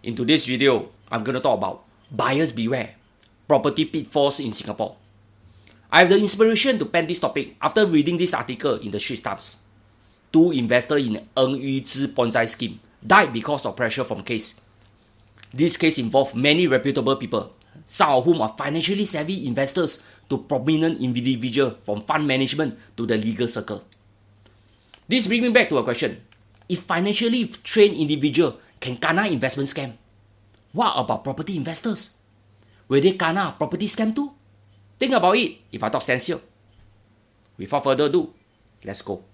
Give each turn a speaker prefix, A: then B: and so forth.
A: In today's video, I'm going to talk about buyers beware, property pitfalls in Singapore. I have the inspiration to pen this topic after reading this article in the Straits Times. 2 investors in Ng Yu Zhi Bonsai scheme died because of pressure from case. This case involved many reputable people, some of whom are financially savvy investors to prominent individuals from fund management to the legal circle. This brings me back to a question. If financially trained individual can kena investment scam, what about property investors? Will they kena property scam too? Think about it if I talk sense here. Without further ado, let's go.